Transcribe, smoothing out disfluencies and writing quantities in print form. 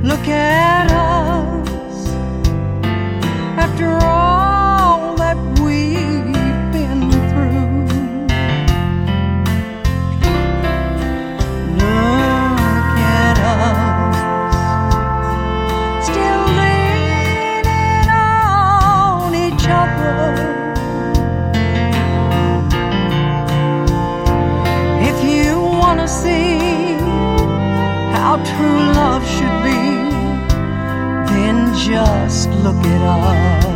Look at us after all that we've been through. Look at us still leaning on each other. If you want to see how true love should be, then just look at us.